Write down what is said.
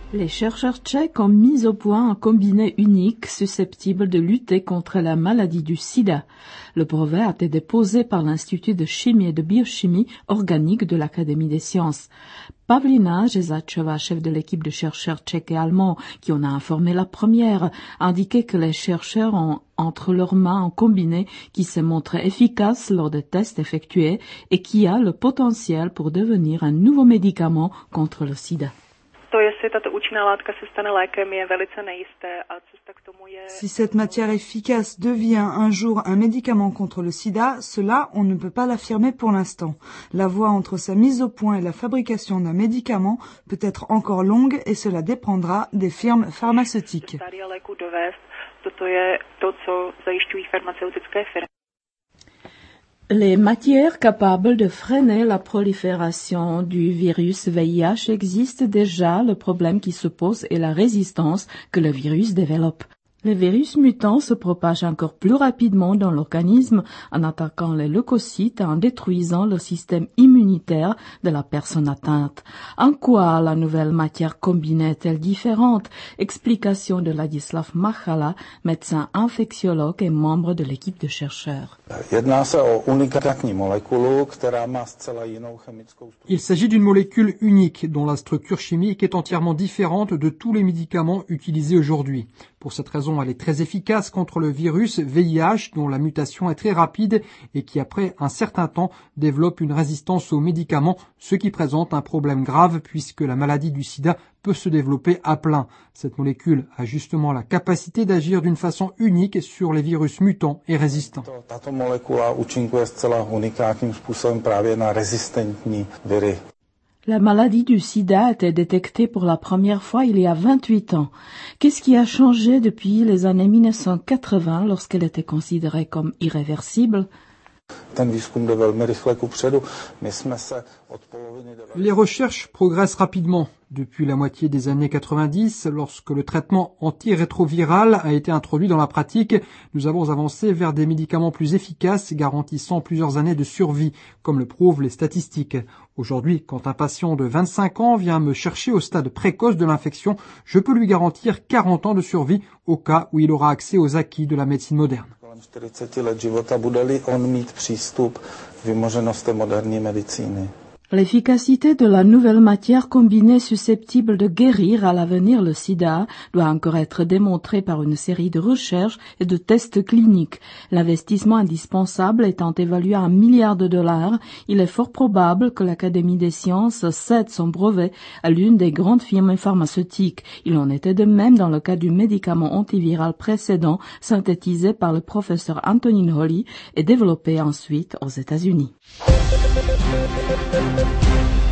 Les chercheurs tchèques ont mis au point un combiné unique susceptible de lutter contre la maladie du sida. Le brevet a été déposé par l'Institut de chimie et de biochimie organique de l'Académie des sciences. Pavlina Jezacheva, chef de l'équipe de chercheurs tchèques et allemands qui en a informé la première, a indiqué que les chercheurs ont entre leurs mains un combiné qui s'est montré efficace lors des tests effectués et qui a le potentiel pour devenir un nouveau médicament contre le sida. Si cette matière efficace devient un jour un médicament contre le sida, cela, on ne peut pas l'affirmer pour l'instant. La voie entre sa mise au point et la fabrication d'un médicament peut être encore longue et cela dépendra des firmes pharmaceutiques. Les matières capables de freiner la prolifération du virus VIH existent déjà. Le problème qui se pose est la résistance que le virus développe. Les virus mutants se propagent encore plus rapidement dans l'organisme en attaquant les leucocytes et en détruisant le système immunitaire de la personne atteinte. En quoi la nouvelle matière combinée est-elle différente? Explication de Ladislav Machala, médecin infectiologue et membre de l'équipe de chercheurs. Il s'agit d'une molécule unique dont la structure chimique est entièrement différente de tous les médicaments utilisés aujourd'hui. Pour cette raison, elle est très efficace contre le virus VIH dont la mutation est très rapide et qui, après un certain temps, développe une résistance aux médicaments, ce qui présente un problème grave puisque la maladie du sida peut se développer à plein. Cette molécule a justement la capacité d'agir d'une façon unique sur les virus mutants et résistants. La maladie du sida a été détectée pour la première fois il y a 28 ans. Qu'est-ce qui a changé depuis les années 1980 lorsqu'elle était considérée comme irréversible? Les recherches progressent rapidement. Depuis la moitié des années 90, lorsque le traitement antirétroviral a été introduit dans la pratique, nous avons avancé vers des médicaments plus efficaces garantissant plusieurs années de survie, comme le prouvent les statistiques. Aujourd'hui, quand un patient de 25 ans vient me chercher au stade précoce de l'infection, je peux lui garantir 40 ans de survie au cas où il aura accès aux acquis de la médecine moderne. L'efficacité de la nouvelle matière combinée susceptible de guérir à l'avenir le sida doit encore être démontrée par une série de recherches et de tests cliniques. L'investissement indispensable étant évalué à $1 milliard, il est fort probable que l'Académie des sciences cède son brevet à l'une des grandes firmes pharmaceutiques. Il en était de même dans le cas du médicament antiviral précédent synthétisé par le professeur Antonin Holly et développé ensuite aux États-Unis.